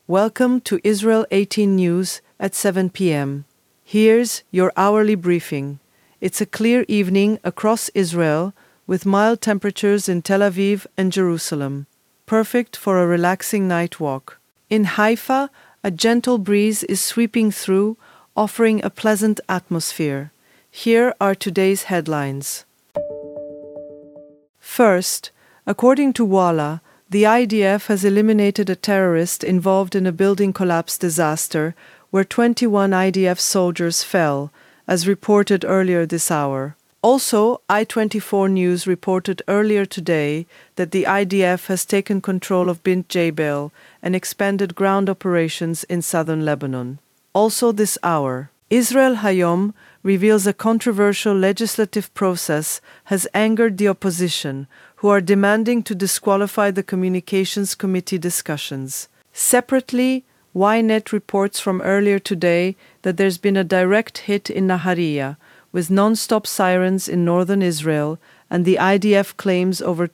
Welcome to Israel 18 News at 7 p.m. Here's your hourly briefing. It's a clear evening across Israel with mild temperatures in Tel Aviv and Jerusalem, perfect for a relaxing night walk. In Haifa, a gentle breeze is sweeping through, offering a pleasant atmosphere. Here are today's headlines. First, according to Walla, the IDF has eliminated a terrorist involved in a building collapse disaster where 21 IDF soldiers fell, as reported earlier this hour. Also, I-24 News reported earlier today that the IDF has taken control of Bint Jbeil and expanded ground operations in southern Lebanon. Also this hour, Israel Hayom reveals a controversial legislative process has angered the opposition, who are demanding to disqualify the Communications Committee discussions. Separately, Ynet reports from earlier today that there's been a direct hit in Nahariya, with non-stop sirens in northern Israel, and the IDF claims over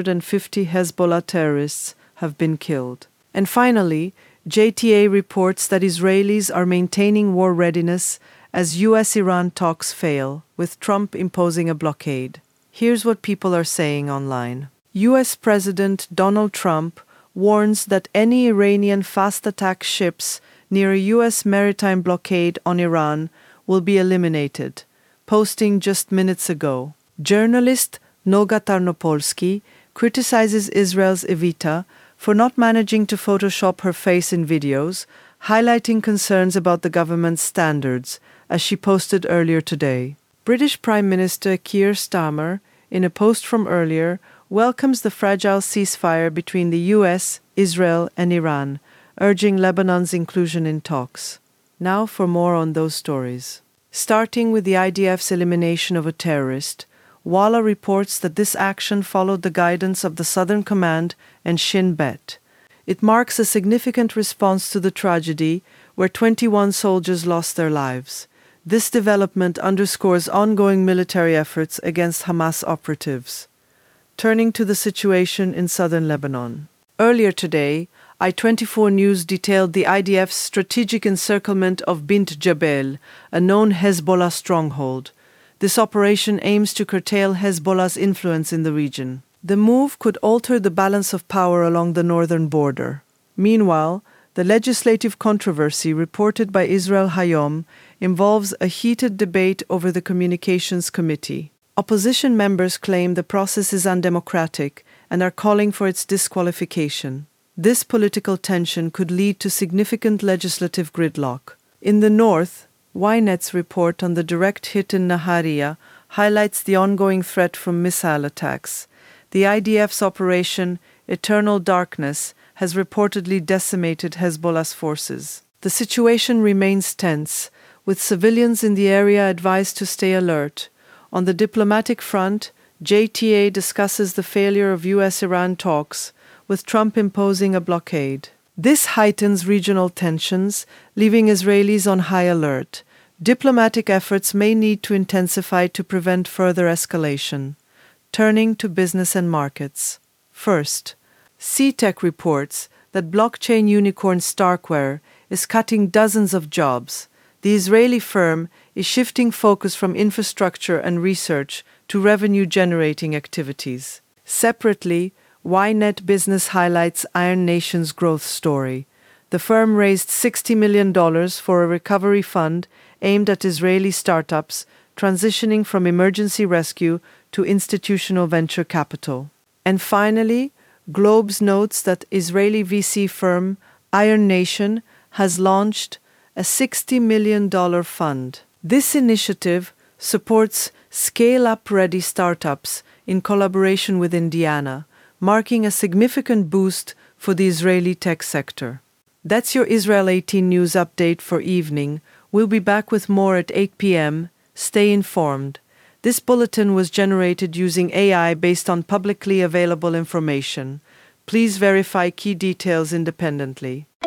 250 Hezbollah terrorists have been killed. And finally, JTA reports that Israelis are maintaining war readiness as US-Iran talks fail, with Trump imposing a blockade. Here's what people are saying online. US President Donald Trump warns that any Iranian fast-attack ships near a US maritime blockade on Iran will be eliminated, posting just minutes ago. Journalist Noga Tarnopolsky criticizes Israel's Evita for not managing to Photoshop her face in videos, highlighting concerns about the government's standards, as she posted earlier today. British Prime Minister Keir Starmer, in a post from earlier, welcomes the fragile ceasefire between the US, Israel, and Iran, urging Lebanon's inclusion in talks. Now for more on those stories. Starting with the IDF's elimination of a terrorist, Walla reports that this action followed the guidance of the Southern Command and Shin Bet. It marks a significant response to the tragedy where 21 soldiers lost their lives. This development underscores ongoing military efforts against Hamas operatives. Turning to the situation in southern Lebanon. Earlier today, I-24 News detailed the IDF's strategic encirclement of Bint Jbeil, a known Hezbollah stronghold. This operation aims to curtail Hezbollah's influence in the region. The move could alter the balance of power along the northern border. Meanwhile, the legislative controversy reported by Israel Hayom involves a heated debate over the Communications Committee. Opposition members claim the process is undemocratic and are calling for its disqualification. This political tension could lead to significant legislative gridlock. In the north, Ynet's report on the direct hit in Nahariya highlights the ongoing threat from missile attacks. The IDF's Operation Eternal Darkness has reportedly decimated Hezbollah's forces. The situation remains tense, with civilians in the area advised to stay alert. On the diplomatic front, JTA discusses the failure of US-Iran talks, with Trump imposing a blockade. This heightens regional tensions, leaving Israelis on high alert. Diplomatic efforts may need to intensify to prevent further escalation. Turning to business and markets. First, CTech reports that blockchain unicorn Starkware is cutting dozens of jobs. The Israeli firm is shifting focus from infrastructure and research to revenue-generating activities. Separately, Ynet Business highlights Iron Nation's growth story. The firm raised $60 million for a recovery fund aimed at Israeli startups transitioning from emergency rescue to institutional venture capital. And finally, Globes notes that Israeli VC firm Iron Nation has launched a $60 million fund. This initiative supports scale-up-ready startups in collaboration with Indiana, marking a significant boost for the Israeli tech sector. That's your Israel 18 News update for evening. We'll be back with more at 8 p.m. Stay informed. This bulletin was generated using AI based on publicly available information. Please verify key details independently.